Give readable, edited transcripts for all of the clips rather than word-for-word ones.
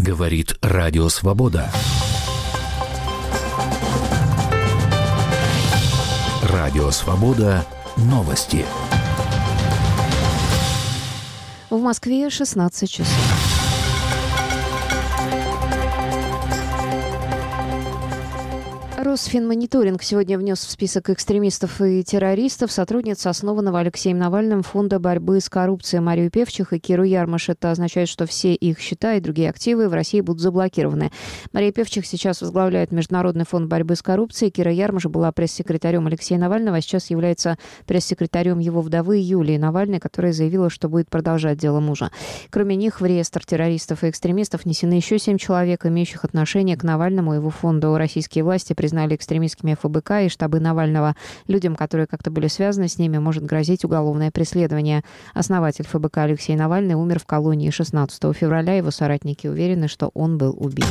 Говорит Радио Свобода. Радио Свобода. Новости. В Москве 16 часов. Росфинмониторинг сегодня внес в список экстремистов и террористов сотрудниц основанного Алексеем Навальным Фонда борьбы с коррупцией Марию Певчих и Киру Ярмаш. Это означает, что все их счета и другие активы в России будут заблокированы. Мария Певчих сейчас возглавляет Международный фонд борьбы с коррупцией. Кира Ярмаш была пресс-секретарем Алексея Навального, а сейчас является пресс-секретарем его вдовы Юлии Навальной, которая заявила, что будет продолжать дело мужа. Кроме них, в реестр террористов и экстремистов внесены еще 7 человек, имеющих отношение к Навальному и его фонду. Российские власти признали экстремистскими ФБК и штабы Навального. Людям, которые как-то были связаны с ними, может грозить уголовное преследование. Основатель ФБК Алексей Навальный умер в колонии 16 февраля. Его соратники уверены, что он был убит.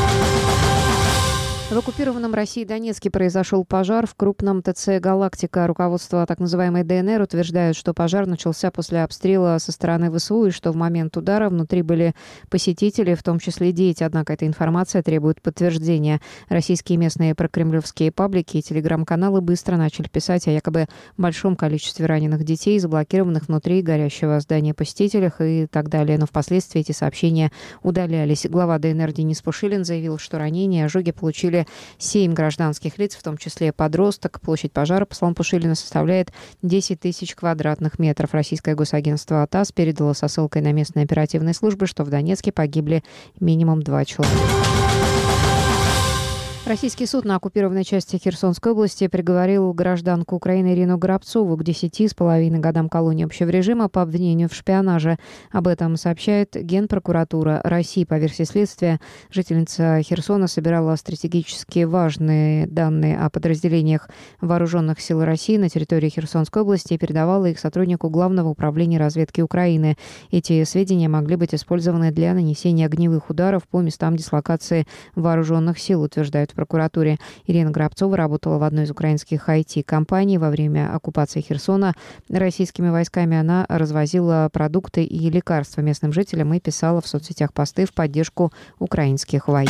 В оккупированном Россией Донецке произошел пожар в крупном ТЦ «Галактика». Руководство так называемой ДНР утверждает, что пожар начался после обстрела со стороны ВСУ и что в момент удара внутри были посетители, в том числе дети. Однако эта информация требует подтверждения. Российские местные прокремлевские паблики и телеграм-каналы быстро начали писать о якобы большом количестве раненых детей, заблокированных внутри горящего здания посетителях и так далее. Но впоследствии эти сообщения удалялись. Глава ДНР Денис Пушилин заявил, что ранения и ожоги получили 7 гражданских лиц, в том числе подросток. Площадь пожара, по словам Пушилина, составляет 10 тысяч квадратных метров. Российское госагентство ТАСС передало со ссылкой на местные оперативные службы, что в Донецке погибли минимум 2 человека. Российский суд на оккупированной части Херсонской области приговорил гражданку Украины Ирину Горобцову к 10,5 годам колонии общего режима по обвинению в шпионаже. Об этом сообщает Генпрокуратура России. По версии следствия, жительница Херсона собирала стратегически важные данные о подразделениях вооруженных сил России на территории Херсонской области и передавала их сотруднику Главного управления разведки Украины. Эти сведения могли быть использованы для нанесения огневых ударов по местам дислокации вооруженных сил, утверждают в прокуратуре. Ирина Горобцова работала в одной из украинских IT-компаний. Во время оккупации Херсона российскими войсками она развозила продукты и лекарства местным жителям и писала в соцсетях посты в поддержку украинских военных.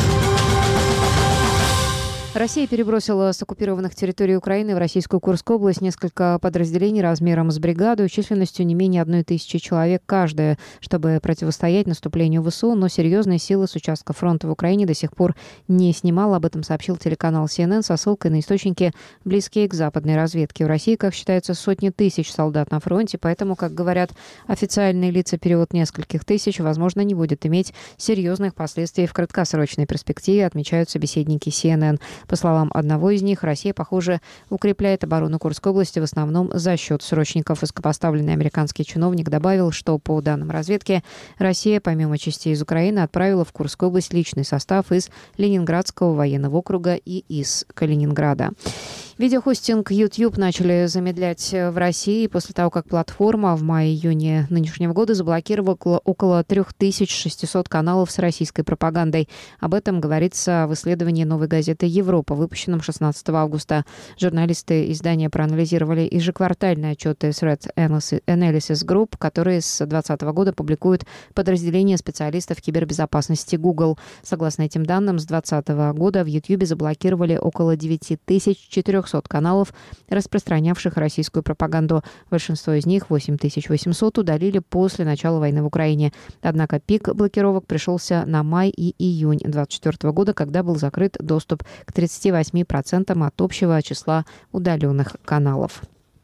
Россия перебросила с оккупированных территорий Украины в российскую Курскую область несколько подразделений размером с бригаду, численностью не менее 1000 человек каждая, чтобы противостоять наступлению ВСУ, но серьезные силы с участка фронта в Украине до сих пор не снимал. Об этом сообщил телеканал CNN со ссылкой на источники, близкие к западной разведке. В России, как считается, сотни тысяч солдат на фронте, поэтому, как говорят официальные лица, перевод нескольких тысяч, возможно, не будет иметь серьезных последствий в краткосрочной перспективе, отмечают собеседники CNN. По словам одного из них, Россия, похоже, укрепляет оборону Курской области в основном за счет срочников. Высокопоставленный американский чиновник добавил, что, по данным разведки, Россия, помимо частей из Украины, отправила в Курскую область личный состав из Ленинградского военного округа и из Калининграда. Видеохостинг YouTube начали замедлять в России после того, как платформа в мае-июне нынешнего года заблокировала около 3600 каналов с российской пропагандой. Об этом говорится в исследовании «Новой газеты Европа», выпущенном 16 августа. Журналисты издания проанализировали ежеквартальные отчеты Threat Analysis Group, которые с 2020 года публикуют подразделения специалистов кибербезопасности Google. Согласно этим данным, с 2020 года в YouTube заблокировали около 9400 каналов, распространявших российскую пропаганду. Большинство из них, 8800, удалили после начала войны в Украине. Однако пик блокировок пришелся на май и июнь 2024 года, когда был закрыт доступ к 38% от общего числа удаленных каналов.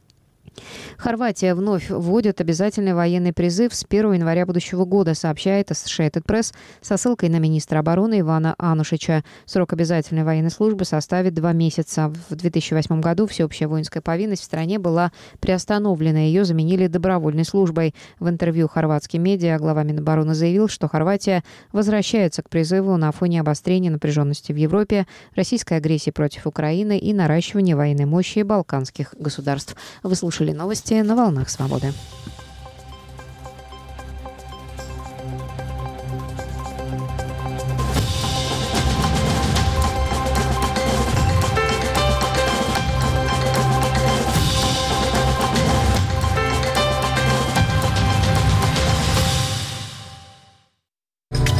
Хорватия вновь вводит обязательный военный призыв с 1 января будущего года, сообщает Associated Press со ссылкой на министра обороны Ивана Анушича. Срок обязательной военной службы составит 2 месяца. В 2008 году всеобщая воинская повинность в стране была приостановлена. Ее заменили добровольной службой. В интервью хорватским медиа глава Минобороны заявил, что Хорватия возвращается к призыву на фоне обострения напряженности в Европе, российской агрессии против Украины и наращивания военной мощи балканских государств. Вы слушали новости на «Волнах Свободы».